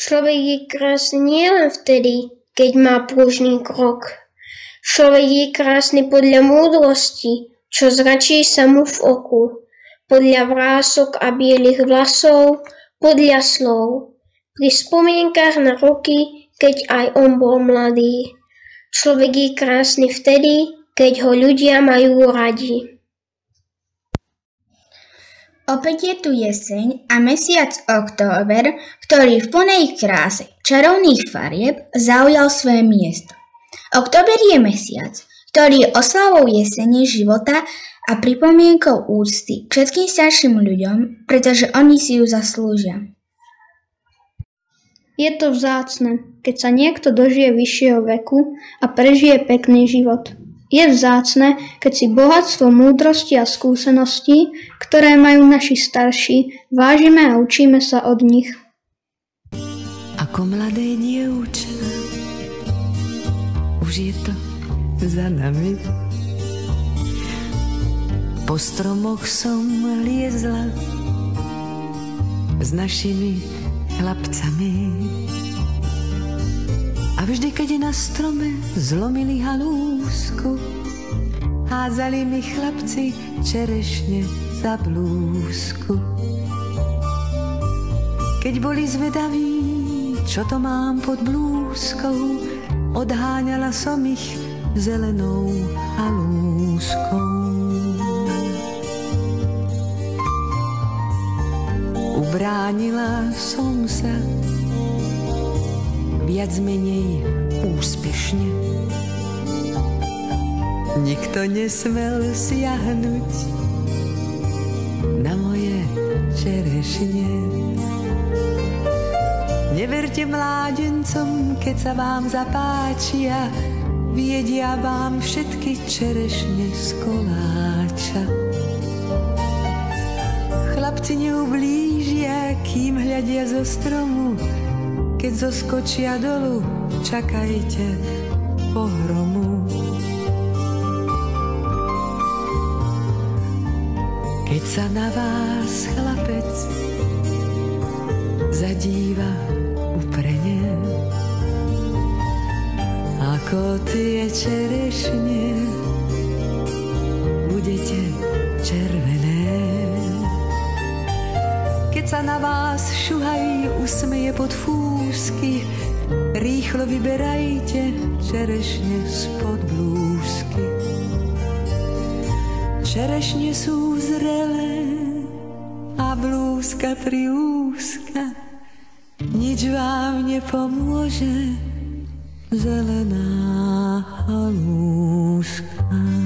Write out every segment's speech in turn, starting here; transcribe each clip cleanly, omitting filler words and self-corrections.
Človek je krásny nielen vtedy, keď má pružný krok. Človek je krásny podľa múdrosti, čo zračí sa mu v oku, podľa vrások a bielých vlasov, podľa slov, pri spomienkach na roky, keď aj on bol mladý. Človek je krásny vtedy, keď ho ľudia majú radi. Opäť je tu jeseň a mesiac október, ktorý v plnej kráse čarovných farieb zaujal svoje miesto. Október je mesiac, ktorý je oslavou jesene života a pripomienkou úcty všetkým starším ľuďom, pretože oni si ju zaslúžia. Je to vzácne, keď sa niekto dožije vyššieho veku a prežije pekný život. Je vzácne, keď si bohatstvo múdrosti a skúseností, ktoré majú naši starší, vážime a učíme sa od nich. Ako mladé dievča, už je to za nami. Po stromoch som liezla s našimi chlapcami. A vždy, keď na strome zlomili halúsku, hádzali mi chlapci čerešne za blúzku. Keď boli zvedaví, čo to mám pod blúzkou, odháňala som ich zelenou halúskou. Ubránila som sa viac menej úspešne. Nikto nesmel siahnuť na moje čerešne. Neverte mládencom, keď sa vám zapáčia, viedia vám všetky čerešne z koláča. Chlapci neublížia, kým hľadia zo stromu, keď zoskočia dolu, čakajte pohromu. Keď sa na vás chlapec zadíva uprene, ako tie čerešne budete červené. Keď sa na vás šuhaj usmeje pod fúsky, rýchlo vyberajte čerešne spod blúzky. Čerešne sú zrelé a blúzka triúzka, nič vám nepomôže, zelená halúska.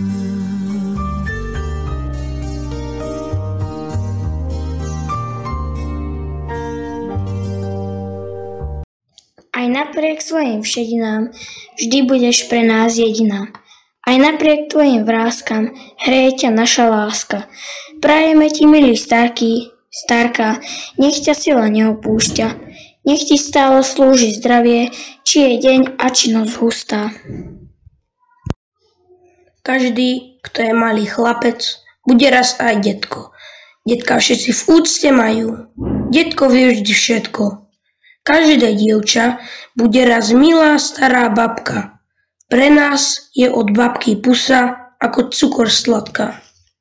Aj napriek svojim všedinám vždy budeš pre nás jediná. Aj napriek tvojim vrástkam hreje ťa naša láska. Prajeme ti, milý starka, nech ťa sila neopúšťa. Nech ti stále slúži zdravie, či je deň a či noc hustá. Každý, kto je malý chlapec, bude raz aj detko. Detka všetci v úcte majú. Detko vie vždy všetko. Každé dievča bude raz milá stará babka. Pre nás je od babky pusa ako cukor sladká.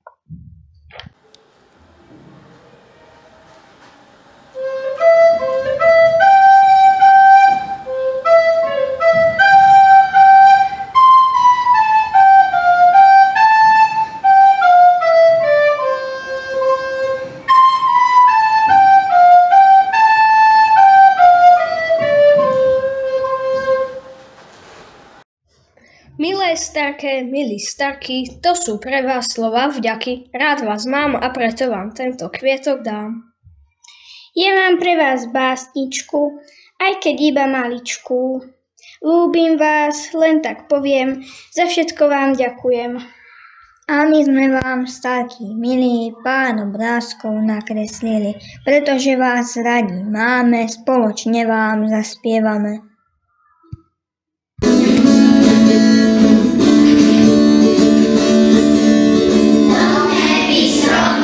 Milé starké, milí starky, to sú pre vás slova vďaky. Rád vás mám a preto vám tento kvietok dám. Ja mám pre vás básničku, aj keď iba maličku. Ľúbim vás, len tak poviem, za všetko vám ďakujem. A my sme vám, starky, milí, pár obrázkov nakreslili, pretože vás radi máme, spoločne vám zaspievame.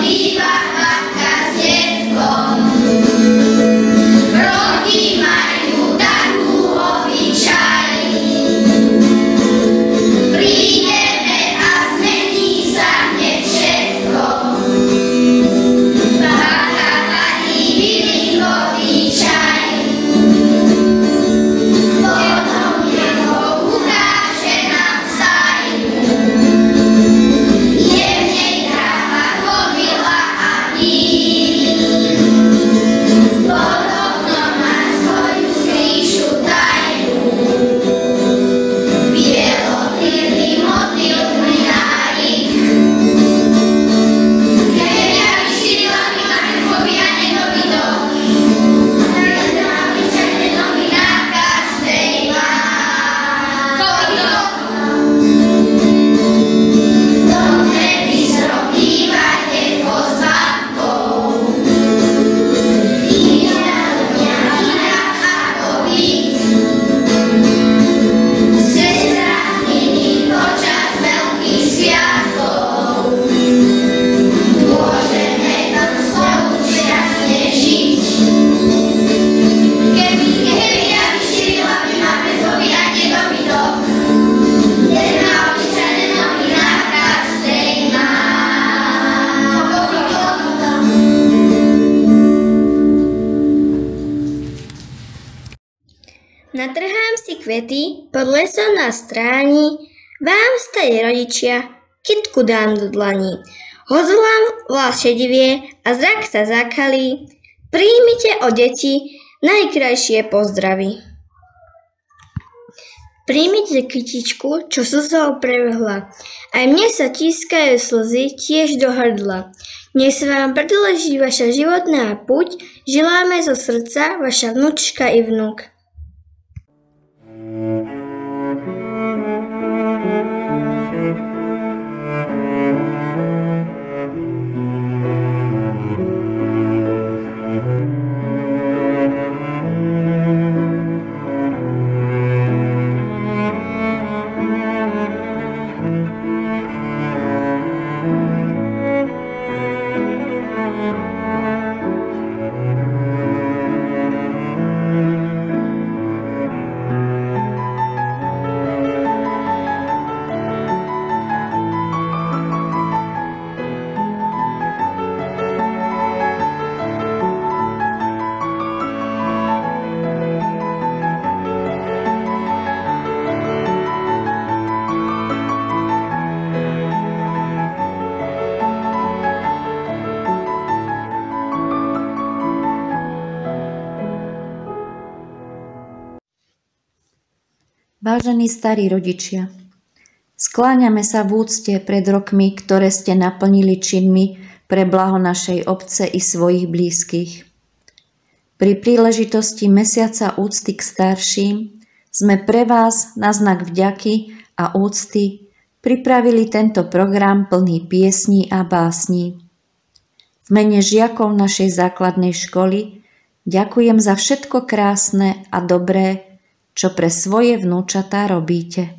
Majú kvety, pod lesom nás stráni, vám, starí rodičia, kytku dám do dlaní. Hozolám vlas šedivie a zrak sa zakalí, príjmite o deti najkrajšie pozdravy. Príjmite kytičku, čo slzou prevrhla, aj mne sa tískajú slzy tiež do hrdla. Nech sa vám predĺží vaša životná puť, želáme zo srdca vaša vnúčka i vnúk. Vážení starí rodičia, skláňame sa v úcte pred rokmi, ktoré ste naplnili činmi pre blaho našej obce i svojich blízkych. Pri príležitosti mesiaca úcty k starším sme pre vás na znak vďaky a úcty pripravili tento program plný piesní a básní. V mene žiakov našej základnej školy ďakujem za všetko krásne a dobré, čo pre svoje vnúčatá robíte.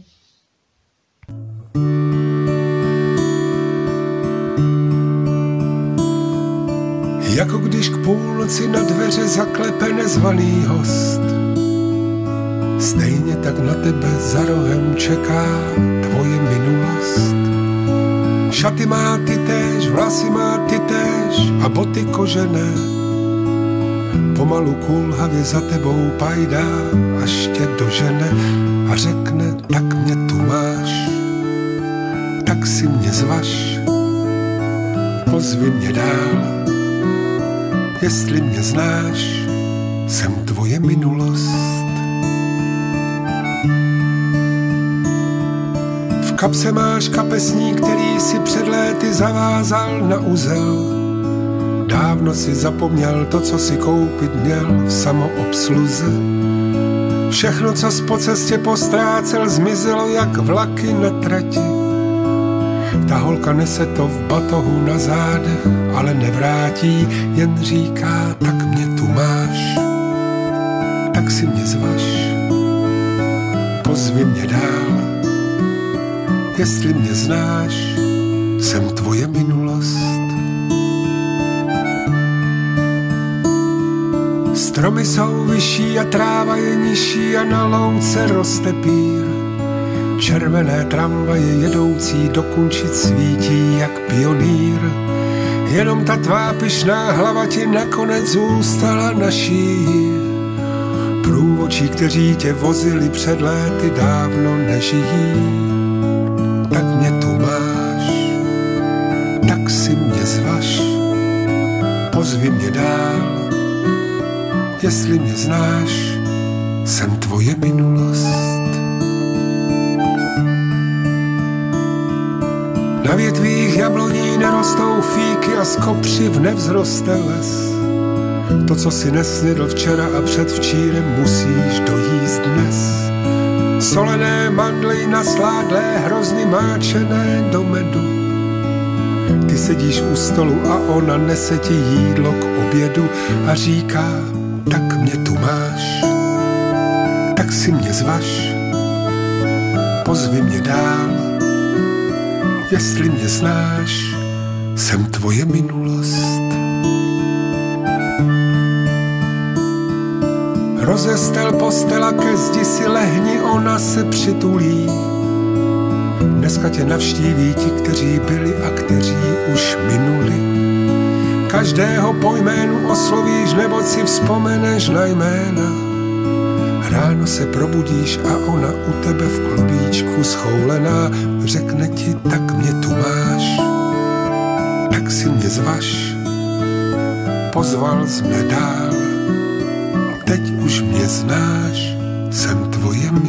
Jako když k půlnoci na dveře zaklepe nezvaný host, stejně tak na tebe za rohem čeká tvoje minulost. Šaty má ty též, vlasy má ty též a boty kožené. Pomalu kulhavě za tebou pajdá, až tě dožene a řekne, tak mě tu máš, tak si mě zvaž, pozvi mě dál, jestli mě znáš, jsem tvoje minulost. V kapse máš kapesník, který si před léty zavázal na uzel. Dávno si zapomněl to, co si koupit měl v samoobsluze. Všechno, co jsi po cestě postrácel, zmizelo jak vlaky na trati. Ta holka nese to v batohu na zádech, ale nevrátí, jen říká, tak mě tu máš, tak si mě zvaž, pozvi mě dál, jestli mě znáš, jsem tvoje minulost. Stromy jsou vyšší a tráva je nižší a na louce roste pír. Červené tramvaje jedoucí do Kunčic svítí jak pionýr. Jenom ta tvá pyšná hlava ti nakonec zůstala naší. Průvodčí, kteří tě vozili před léty, dávno nežijí. Tak mě tu máš, tak si mě zvaž, pozvi mě dál, jestli mě znáš, jsem tvoje minulost. Na větvích jabloní nerostou fíky a z kopřiv nevzroste les. To, co si nesnědl včera a předvčírem, musíš dojíst dnes. Solené mandly nasládlé, hrozny máčené do medu. Ty sedíš u stolu a ona nese ti jídlo k obědu a říká, tak mě tu máš, tak si mě zvaž, pozvi mě dál, jestli mě znáš, jsem tvoje minulost. Rozestel postela, ke zdi si lehni, ona se přitulí. Dneska tě navštíví ti, kteří byli a kteří už minuli. Každého po jménu oslovíš, nebo si vzpomeneš na jména. Ráno se probudíš a ona u tebe v klubíčku schoulená řekne ti, tak mě tu máš, tak si mě zvaž. Pozval jsi mě dál, teď už mě znáš, jsem tvoje